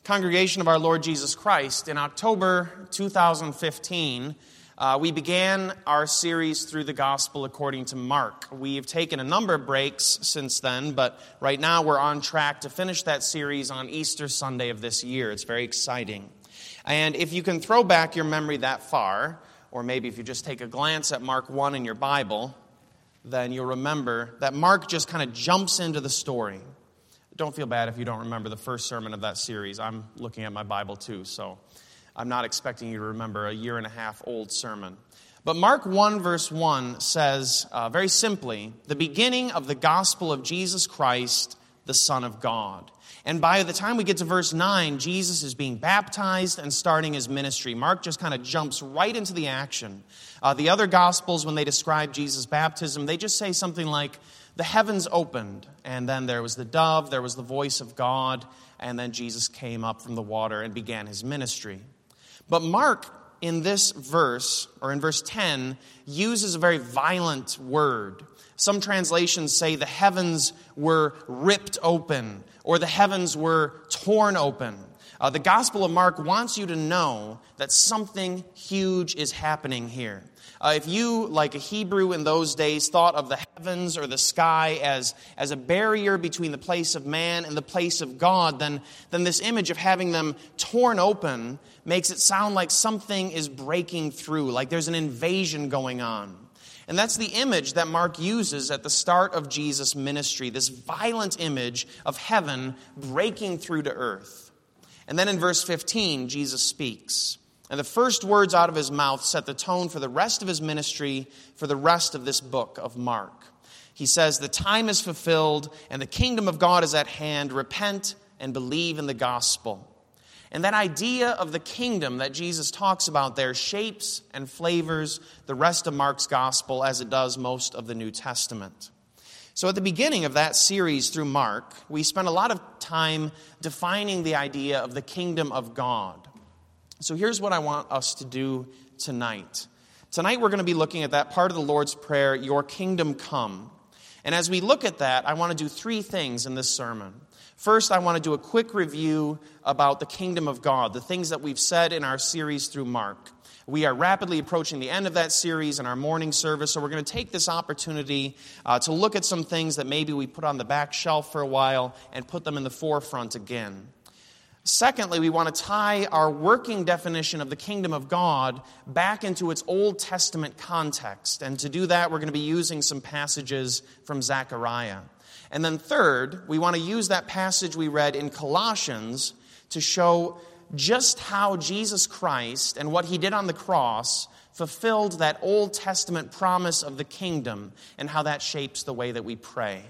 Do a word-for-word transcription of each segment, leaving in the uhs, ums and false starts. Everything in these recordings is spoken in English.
Congregation of our Lord Jesus Christ, in October two thousand fifteen, uh, we began our series through the Gospel according to Mark. We've taken a number of breaks since then, but right now we're on track to finish that series on Easter Sunday of this year. It's very exciting. And if you can throw back your memory that far, or maybe if you just take a glance at Mark one in your Bible, then you'll remember that Mark just kind of jumps into the story. Don't feel bad if you don't remember the first sermon of that series. I'm looking at my Bible too, so I'm not expecting you to remember a year and a half old sermon. But Mark one verse one says, uh, very simply, the beginning of the gospel of Jesus Christ, the Son of God. And by the time we get to verse nine, Jesus is being baptized and starting his ministry. Mark just kind of jumps right into the action. Uh, the other Gospels, when they describe Jesus' baptism, they just say something like, the heavens opened, and then there was the dove, there was the voice of God, and then Jesus came up from the water and began his ministry. But Mark, in this verse, or in verse ten, uses a very violent word. Some translations say the heavens were ripped open, or the heavens were torn open. Uh, the Gospel of Mark wants you to know that something huge is happening here. Uh, if you, like a Hebrew in those days, thought of the heavens or the sky as, as a barrier between the place of man and the place of God, then, then this image of having them torn open makes it sound like something is breaking through, like there's an invasion going on. And that's the image that Mark uses at the start of Jesus' ministry, this violent image of heaven breaking through to earth. And then in verse fifteen, Jesus speaks. And the first words out of his mouth set the tone for the rest of his ministry, for the rest of this book of Mark. He says, the time is fulfilled and the kingdom of God is at hand. Repent and believe in the gospel. And that idea of the kingdom that Jesus talks about there shapes and flavors the rest of Mark's gospel as it does most of the New Testament. So at the beginning of that series through Mark, we spent a lot of time defining the idea of the kingdom of God. So here's what I want us to do tonight. Tonight we're going to be looking at that part of the Lord's Prayer, your kingdom come. And as we look at that, I want to do three things in this sermon. First, I want to do a quick review about the kingdom of God, the things that we've said in our series through Mark. We are rapidly approaching the end of that series in our morning service, so we're going to take this opportunity uh, to look at some things that maybe we put on the back shelf for a while and put them in the forefront again. Secondly, we want to tie our working definition of the kingdom of God back into its Old Testament context. And to do that, we're going to be using some passages from Zechariah. And then third, we want to use that passage we read in Colossians to show just how Jesus Christ and what he did on the cross fulfilled that Old Testament promise of the kingdom and how that shapes the way that we pray.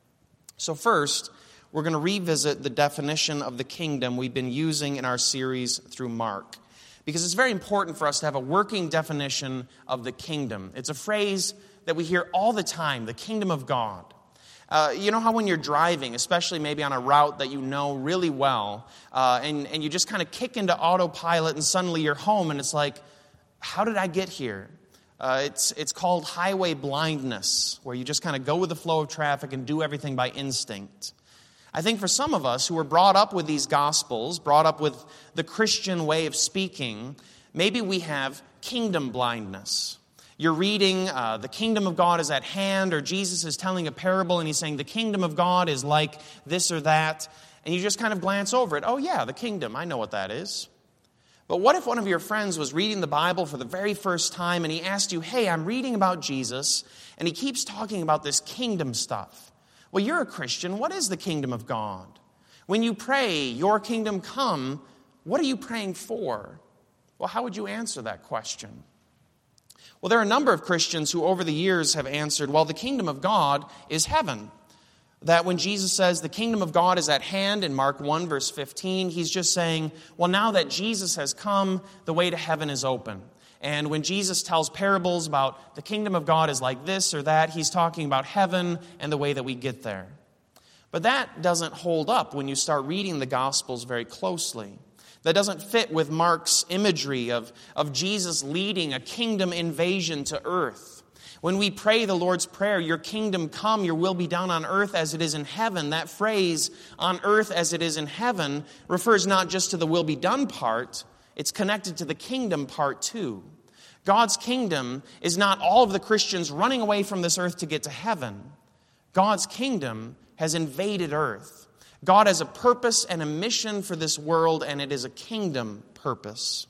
So first, we're going to revisit the definition of the kingdom we've been using in our series through Mark. Because it's very important for us to have a working definition of the kingdom. It's a phrase that we hear all the time, the kingdom of God. Uh, you know how when you're driving, especially maybe on a route that you know really well, uh, and, and you just kind of kick into autopilot and suddenly you're home and it's like, how did I get here? Uh, it's, it's called highway blindness, where you just kind of go with the flow of traffic and do everything by instinct. I think for some of us who were brought up with these Gospels, brought up with the Christian way of speaking, maybe we have kingdom blindness. You're reading, uh, the kingdom of God is at hand, or Jesus is telling a parable and he's saying the kingdom of God is like this or that, and you just kind of glance over it. Oh yeah, the kingdom, I know what that is. But what if one of your friends was reading the Bible for the very first time and he asked you, hey, I'm reading about Jesus, and he keeps talking about this kingdom stuff. Well, you're a Christian. What is the kingdom of God? When you pray, your kingdom come, what are you praying for? Well, how would you answer that question? Well, there are a number of Christians who over the years have answered, well, the kingdom of God is heaven. That when Jesus says the kingdom of God is at hand in Mark one verse fifteen, he's just saying, well, now that Jesus has come, the way to heaven is open. And when Jesus tells parables about the kingdom of God is like this or that, he's talking about heaven and the way that we get there. But that doesn't hold up when you start reading the Gospels very closely. That doesn't fit with Mark's imagery of, of Jesus leading a kingdom invasion to earth. When we pray the Lord's Prayer, your kingdom come, your will be done on earth as it is in heaven, that phrase, on earth as it is in heaven, refers not just to the will be done part, it's connected to the kingdom part too. God's kingdom is not all of the Christians running away from this earth to get to heaven. God's kingdom has invaded earth. God has a purpose and a mission for this world, and it is a kingdom purpose.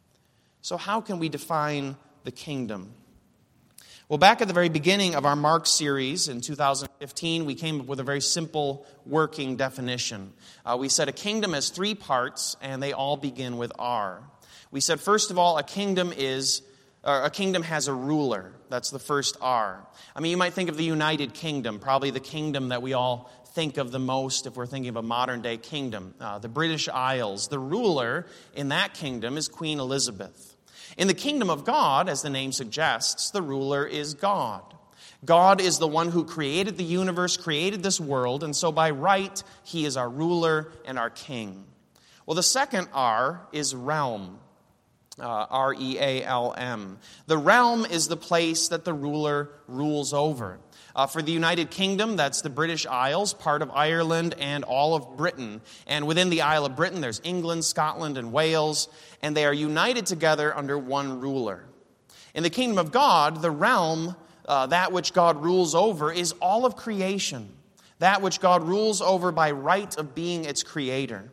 So how can we define the kingdom? Well, back at the very beginning of our Mark series in two thousand fifteen, we came up with a very simple working definition. Uh, we said a kingdom has three parts, and they all begin with R. We said, first of all, a kingdom is or a kingdom has a ruler. That's the first R. I mean, you might think of the United Kingdom, probably the kingdom that we all think of the most if we're thinking of a modern-day kingdom. Uh, the British Isles. The ruler in that kingdom is Queen Elizabeth. In the kingdom of God, as the name suggests, the ruler is God. God is the one who created the universe, created this world, and so by right, he is our ruler and our king. Well, the second R is realm, uh, R E A L M. The realm is the place that the ruler rules over. Uh, for the United Kingdom, that's the British Isles, part of Ireland, and all of Britain. And within the Isle of Britain, there's England, Scotland, and Wales, and they are united together under one ruler. In the kingdom of God, the realm, uh, that which God rules over, is all of creation, that which God rules over by right of being its creator.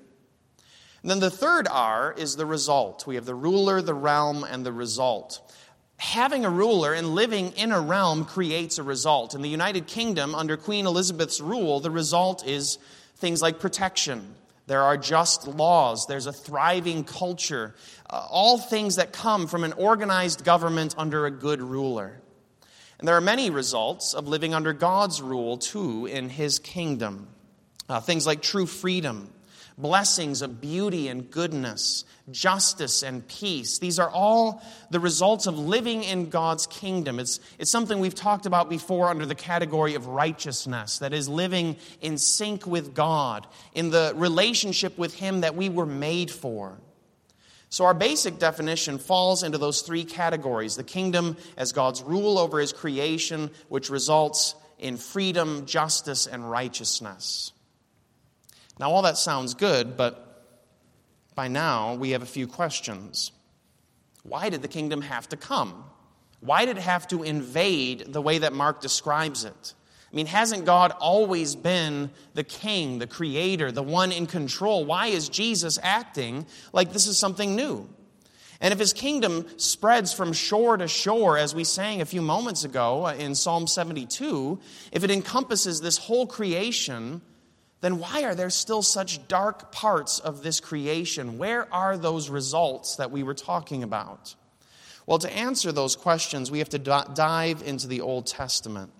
And then the third R is the result. We have the ruler, the realm, and the result. Having a ruler and living in a realm creates a result. In the United Kingdom, under Queen Elizabeth's rule, the result is things like protection. There are just laws. There's a thriving culture. Uh, all things that come from an organized government under a good ruler. And there are many results of living under God's rule, too, in his kingdom. Uh, things like true freedom, blessings of beauty and goodness, justice and peace. These are all the results of living in God's kingdom. It's, it's something we've talked about before under the category of righteousness, that is living in sync with God, in the relationship with him that we were made for. So our basic definition falls into those three categories. The kingdom as God's rule over his creation, which results in freedom, justice, and righteousness. Now, all that sounds good, but by now we have a few questions. Why did the kingdom have to come? Why did it have to invade the way that Mark describes it? I mean, hasn't God always been the king, the creator, the one in control? Why is Jesus acting like this is something new? And if his kingdom spreads from shore to shore, as we sang a few moments ago in Psalm seventy-two, if it encompasses this whole creation, then why are there still such dark parts of this creation? Where are those results that we were talking about? Well, to answer those questions, we have to d- dive into the Old Testament.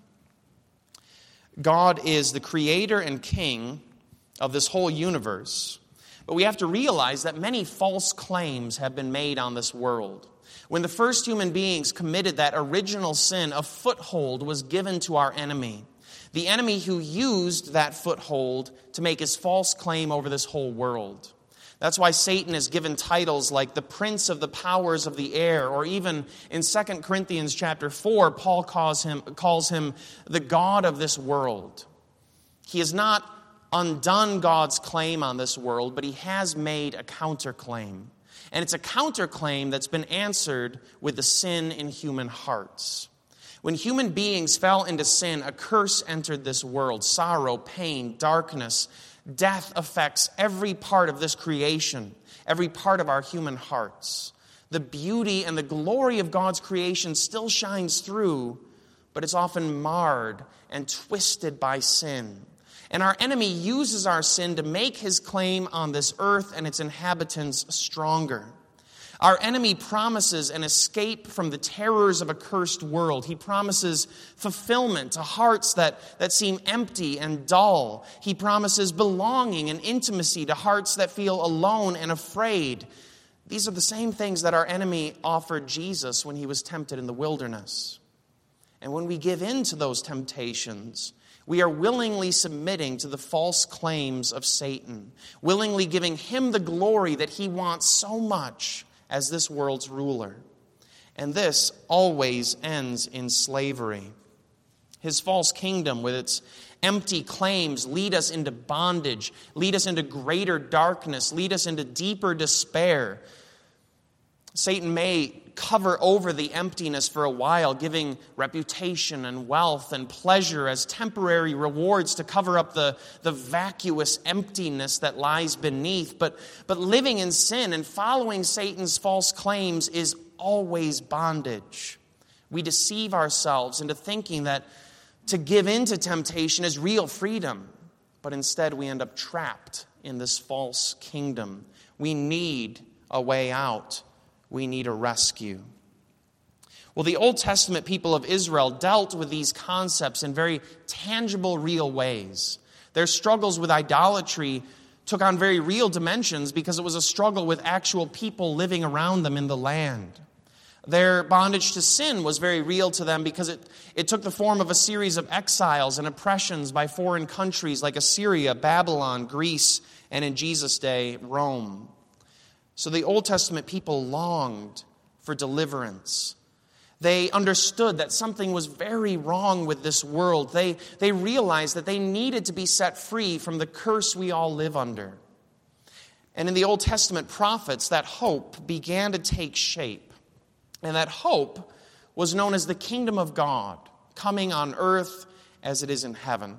God is the creator and king of this whole universe, but we have to realize that many false claims have been made on this world. When the first human beings committed that original sin, a foothold was given to our enemy. The enemy who used that foothold to make his false claim over this whole world. That's why Satan is given titles like the prince of the powers of the air, or even in Second Corinthians chapter four, Paul calls him, calls him the god of this world. He has not undone God's claim on this world, but he has made a counterclaim. And it's a counterclaim that's been answered with the sin in human hearts. When human beings fell into sin, a curse entered this world. Sorrow, pain, darkness, death affects every part of this creation, every part of our human hearts. The beauty and the glory of God's creation still shines through, but it's often marred and twisted by sin. And our enemy uses our sin to make his claim on this earth and its inhabitants stronger. Our enemy promises an escape from the terrors of a cursed world. He promises fulfillment to hearts that, that seem empty and dull. He promises belonging and intimacy to hearts that feel alone and afraid. These are the same things that our enemy offered Jesus when he was tempted in the wilderness. And when we give in to those temptations, we are willingly submitting to the false claims of Satan, willingly giving him the glory that he wants so much as this world's ruler. and this always ends in slavery. His false kingdom, with its empty claims, lead us into bondage, lead us into greater darkness, lead us into deeper despair. Satan may cover over the emptiness for a while, giving reputation and wealth and pleasure as temporary rewards to cover up the, the vacuous emptiness that lies beneath. But, but living in sin and following Satan's false claims is always bondage. We deceive ourselves into thinking that to give in to temptation is real freedom, but instead we end up trapped in this false kingdom. We need a way out. We need a rescue. Well, the Old Testament people of Israel dealt with these concepts in very tangible, real ways. Their struggles with idolatry took on very real dimensions because it was a struggle with actual people living around them in the land. Their bondage to sin was very real to them because it, it took the form of a series of exiles and oppressions by foreign countries like Assyria, Babylon, Greece, and in Jesus' day, Rome. So the Old Testament people longed for deliverance. They understood that something was very wrong with this world. They, they realized that they needed to be set free from the curse we all live under. And in the Old Testament prophets, that hope began to take shape. And that hope was known as the kingdom of God, coming on earth as it is in heaven.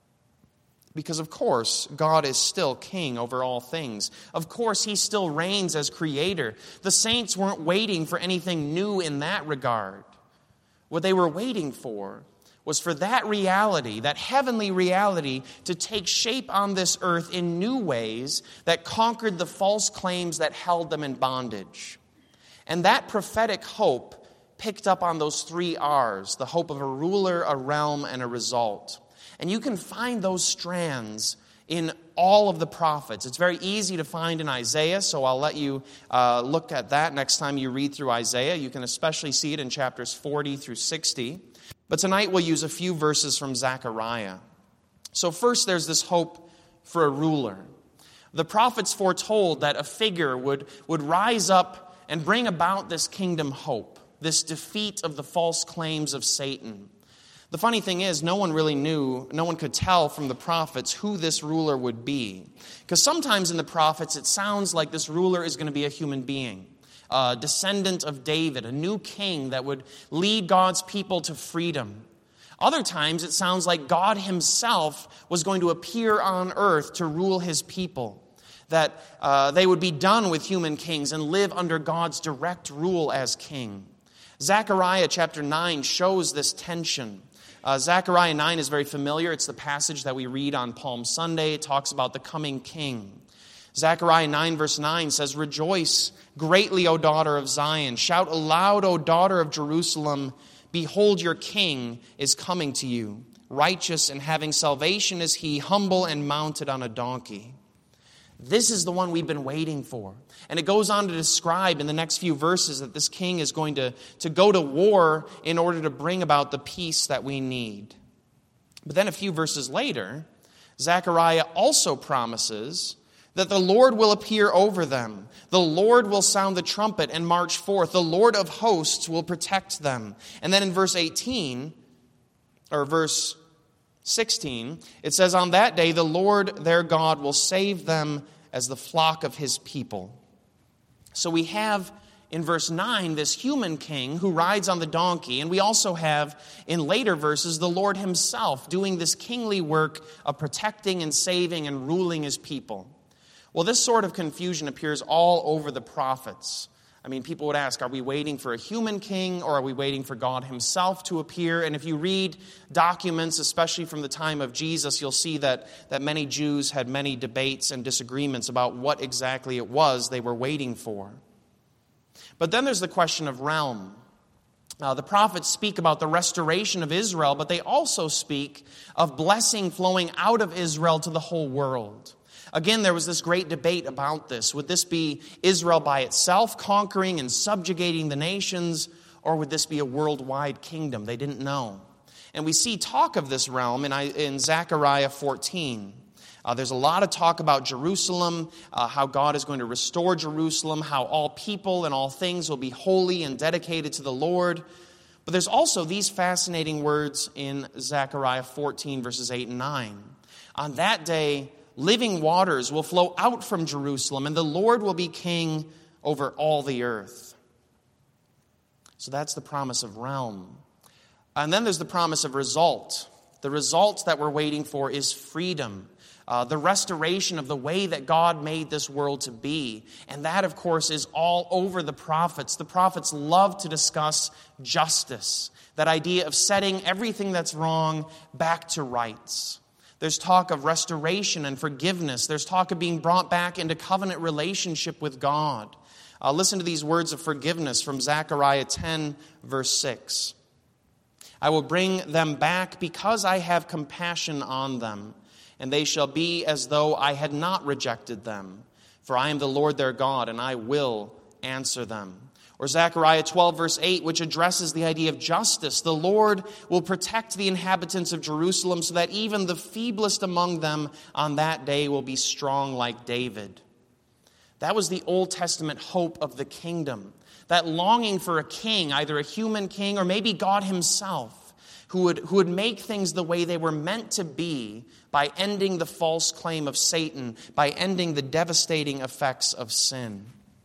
Because, of course, God is still king over all things. Of course, he still reigns as creator. The saints weren't waiting for anything new in that regard. What they were waiting for was for that reality, that heavenly reality, to take shape on this earth in new ways that conquered the false claims that held them in bondage. And that prophetic hope picked up on those three R's, the hope of a ruler, a realm, and a result. And you can find those strands in all of the prophets. It's very easy to find in Isaiah, so I'll let you uh, look at that next time you read through Isaiah. You can especially see it in chapters forty through sixty. But tonight we'll use a few verses from Zechariah. So first there's this hope for a ruler. The prophets foretold that a figure would, would rise up and bring about this kingdom hope, this defeat of the false claims of Satan. The funny thing is, no one really knew, no one could tell from the prophets who this ruler would be. Because sometimes in the prophets, it sounds like this ruler is going to be a human being, a descendant of David, a new king that would lead God's people to freedom. Other times, it sounds like God himself was going to appear on earth to rule his people, that uh, they would be done with human kings and live under God's direct rule as king. Zechariah chapter nine shows this tension. Uh, Zechariah nine is very familiar. It's the passage that we read on Palm Sunday. It talks about the coming king. Zechariah nine verse nine says, "Rejoice greatly, O daughter of Zion. Shout aloud, O daughter of Jerusalem. Behold, your king is coming to you. Righteous and having salvation is he, humble and mounted on a donkey." This is the one we've been waiting for. And it goes on to describe in the next few verses that this king is going to, to go to war in order to bring about the peace that we need. But then a few verses later, Zechariah also promises that the Lord will appear over them. The Lord will sound the trumpet and march forth. The Lord of hosts will protect them. And then in verse eighteen, or verse sixteen, it says, "On that day the Lord their God will save them as the flock of his people." So we have in verse nine this human king who rides on the donkey, and we also have in later verses the Lord himself doing this kingly work of protecting and saving and ruling his people. Well, this sort of confusion appears all over the prophets. I mean, people would ask, are we waiting for a human king or are we waiting for God himself to appear? And if you read documents, especially from the time of Jesus, you'll see that, that many Jews had many debates and disagreements about what exactly it was they were waiting for. But then there's the question of realm. Uh, the prophets speak about the restoration of Israel, but they also speak of blessing flowing out of Israel to the whole world. Again, there was this great debate about this. Would this be Israel by itself conquering and subjugating the nations, or would this be a worldwide kingdom? They didn't know. And we see talk of this realm in, in Zechariah fourteen. Uh, there's a lot of talk about Jerusalem, uh, how God is going to restore Jerusalem, how all people and all things will be holy and dedicated to the Lord. But there's also these fascinating words in Zechariah fourteen, verses eight and nine. On that day, living waters will flow out from Jerusalem, and the Lord will be king over all the earth. So that's the promise of realm. And then there's the promise of result. The result that we're waiting for is freedom. Uh, the restoration of the way that God made this world to be. And that, of course, is all over the prophets. The prophets love to discuss justice, that idea of setting everything that's wrong back to rights. There's talk of restoration and forgiveness. There's talk of being brought back into covenant relationship with God. Uh, listen to these words of forgiveness from Zechariah ten, verse six. I will bring them back because I have compassion on them, and they shall be as though I had not rejected them. For I am the Lord their God, and I will answer them. Or Zechariah twelve, verse eight, which addresses the idea of justice. The Lord will protect the inhabitants of Jerusalem so that even the feeblest among them on that day will be strong like David. That was the Old Testament hope of the kingdom. That longing for a king, either a human king or maybe God himself, who would, who would make things the way they were meant to be by ending the false claim of Satan, by ending the devastating effects of sin.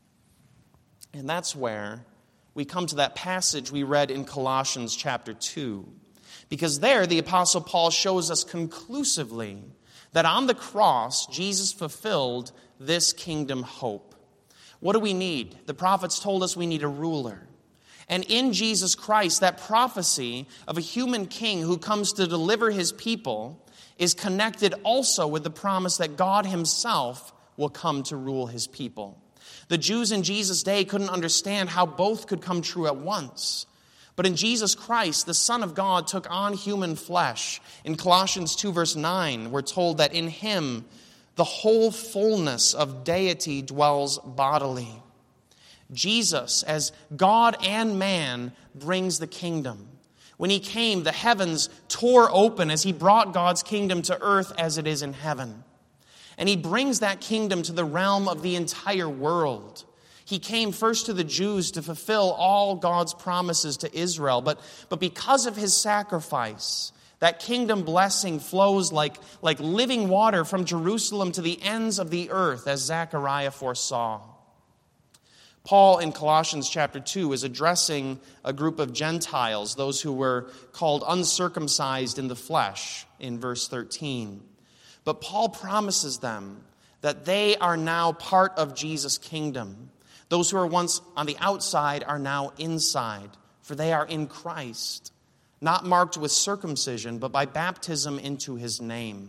And that's where we come to that passage we read in Colossians chapter two. Because there the Apostle Paul shows us conclusively that on the cross, Jesus fulfilled this kingdom hope. What do we need? The prophets told us we need a ruler. And in Jesus Christ, that prophecy of a human king who comes to deliver his people is connected also with the promise that God himself will come to rule his people. The Jews in Jesus' day couldn't understand how both could come true at once. But in Jesus Christ, the Son of God took on human flesh. In Colossians two, verse nine, we're told that in him the whole fullness of deity dwells bodily. Jesus, as God and man, brings the kingdom. When he came, the heavens tore open as he brought God's kingdom to earth as it is in heaven. And he brings that kingdom to the realm of the entire world. He came first to the Jews to fulfill all God's promises to Israel. But, but because of his sacrifice, that kingdom blessing flows like, like living water from Jerusalem to the ends of the earth, as Zechariah foresaw. Paul in Colossians chapter two is addressing a group of Gentiles, those who were called uncircumcised in the flesh, in verse thirteen. But Paul promises them that they are now part of Jesus' kingdom. Those who were once on the outside are now inside, for they are in Christ, not marked with circumcision, but by baptism into his name.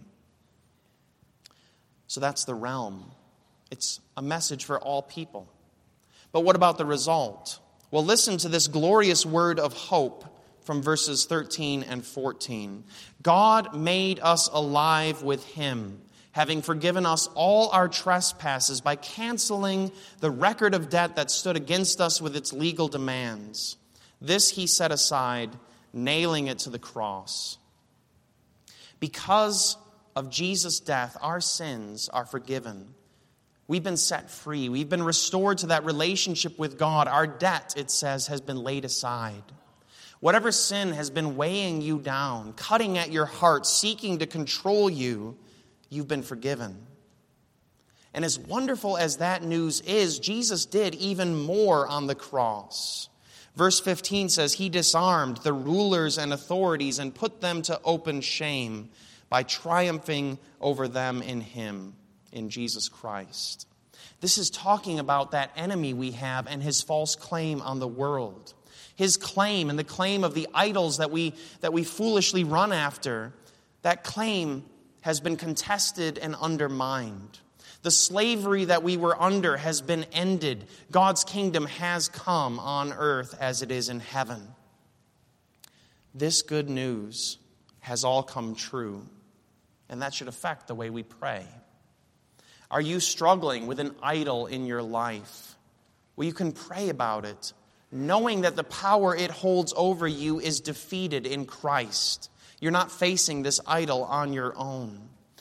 So that's the realm. It's a message for all people. But what about the result? Well, listen to this glorious word of hope from verses thirteen and fourteen. God made us alive with him, having forgiven us all our trespasses by canceling the record of debt that stood against us with its legal demands. This he set aside, nailing it to the cross. Because of Jesus' death, our sins are forgiven. We've been set free. We've been restored to that relationship with God. Our debt, it says, has been laid aside. Whatever sin has been weighing you down, cutting at your heart, seeking to control you, you've been forgiven. And as wonderful as that news is, Jesus did even more on the cross. Verse fifteen says, he disarmed the rulers and authorities and put them to open shame by triumphing over them in him, in Jesus Christ. This is talking about that enemy we have and his false claim on the world. His claim and the claim of the idols that we, that we foolishly run after, that claim has been contested and undermined. The slavery that we were under has been ended. God's kingdom has come on earth as it is in heaven. This good news has all come true, and that should affect the way we pray. Are you struggling with an idol in your life? Well, you can pray about it, knowing that the power it holds over you is defeated in Christ. You're not facing this idol on your own.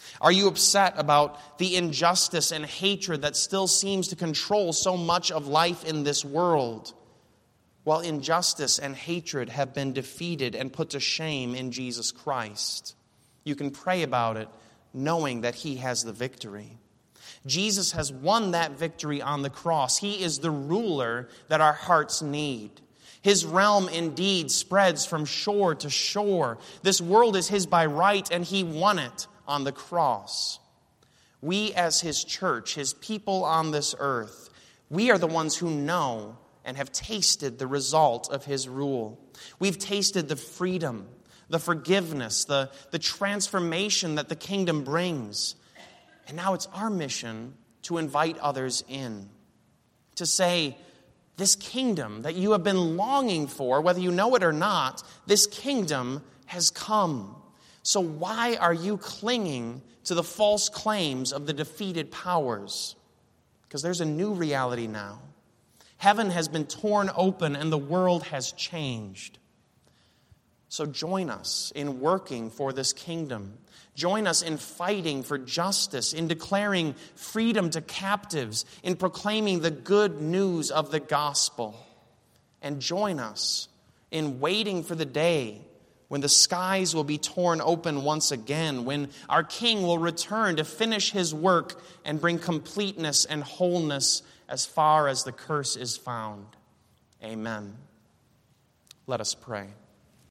Are you upset about the injustice and hatred that still seems to control so much of life in this world? Well, injustice and hatred have been defeated and put to shame in Jesus Christ. You can pray about it knowing that He has the victory. Jesus has won that victory on the cross. He is the ruler that our hearts need. His realm indeed spreads from shore to shore. This world is His by right, and He won it on the cross. We as His church, His people on this earth, we are the ones who know and have tasted the result of His rule. We've tasted the freedom, the forgiveness, the, the transformation that the kingdom brings. And now it's our mission to invite others in. To say, this kingdom that you have been longing for, whether you know it or not, this kingdom has come. So why are you clinging to the false claims of the defeated powers? Because there's a new reality now. Heaven has been torn open and the world has changed. So join us in working for this kingdom. Join us in fighting for justice, in declaring freedom to captives, in proclaiming the good news of the gospel. And join us in waiting for the day when the skies will be torn open once again, when our King will return to finish His work and bring completeness and wholeness as far as the curse is found. Amen. Let us pray.